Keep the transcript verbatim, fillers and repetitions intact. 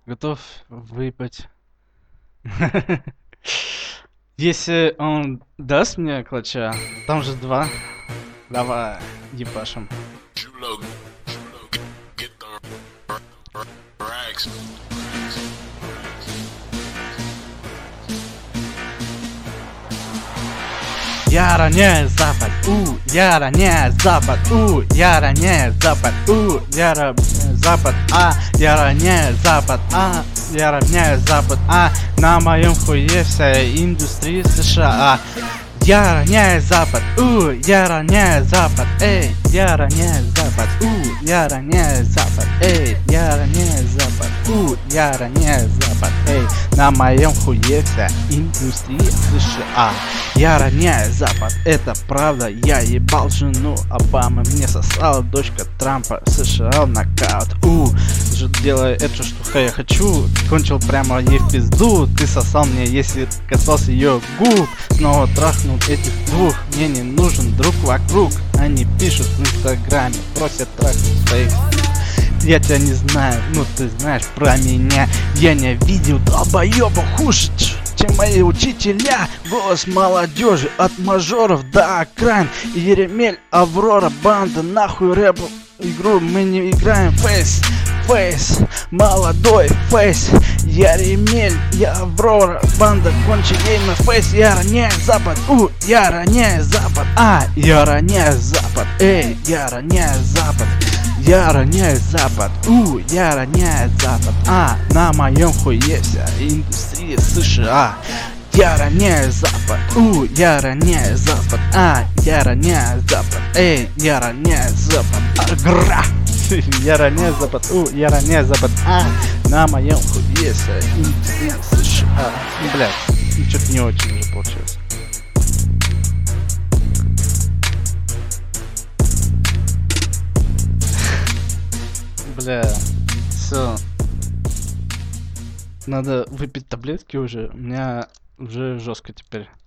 готов выпить. Если он даст мне клатча, там же два. Давай, ебашим. Я роняю запад, у, я роняю запад, у, я роняю запад, у, я роняю запад, а, я роняю запад, а, я равняю запад, а, на моем хуе вся индустрия США. Я роняю запад, у, я роняю запад, эй, я роняю запад, у, я роняю запад, эй, я роняю запад, у, я роняю запад, эй, на моем хуе вся индустрия США. Я роняю запад, это правда, я ебал жену Обамы, мне сосала дочка Трампа, США нокаут, у, делая это, что я хочу, кончил прямо ей в пизду, ты сосал мне, если касался ее губ, снова трахнул этих двух, мне не нужен друг вокруг, они пишут в инстаграме, просят трахнуть своих. Я тебя не знаю, ну ты знаешь про меня, я не видел долбоеба хуже, чем мои учителя. Голос молодежи от мажоров до окраин, Еремель, Аврора, банда, нахуй рэп игру мы не играем, фейс. Фейс, молодой фейс, я Ремель, я Аврора, банда кончи гейма, фейс, я роняю запад, у, я роняю запад, а, я роняю запад, эй, я роняю запад, я роняю запад, у, я роняю запад, а, на моем хуе вся индустрия США. Я роняю запад, у, я роняю запад, а, я роняю запад, эй, я роняю запад, а, гра. Я роняю запад, у, я роняю запад, а, на моем хуе вся индустрия США. Блядь, что-то не очень уже получилось. Бля, все. Надо выпить таблетки уже. У меня уже жестко теперь.